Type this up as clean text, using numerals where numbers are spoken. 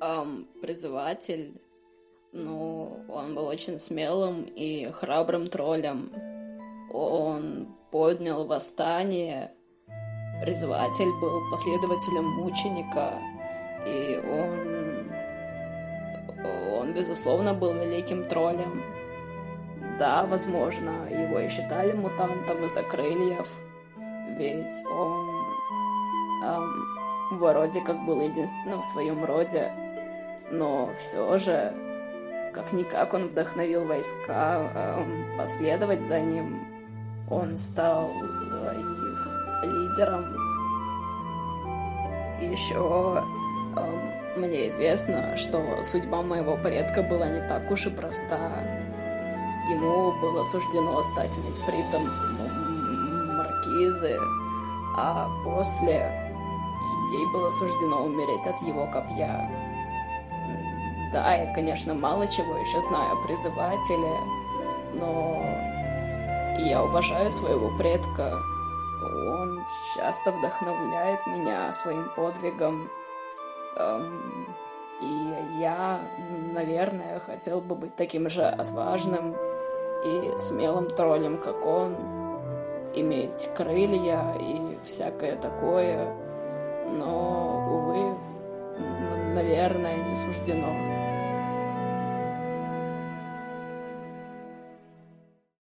Призыватель, ну, он был очень смелым и храбрым троллем. Он поднял восстание. Призыватель был последователем мученика, и он, безусловно, был великим троллем. Да, возможно, его и считали мутантом из-за крыльев, ведь он вроде как был единственным в своем роде, но все же, как-никак он вдохновил войска последовать за ним. Он стал их лидером. Еще мне известно, что судьба моего предка была не так уж и проста. Ему было суждено стать мецпритом маркизы, а после ей было суждено умереть от его копья. Да, я, конечно, мало чего еще знаю о призывателе, но я уважаю своего предка. Он часто вдохновляет меня своим подвигом. И я, наверное, хотел бы быть таким же отважным и смелым троллем, как он, иметь крылья и всякое такое, но, увы, наверное, не суждено.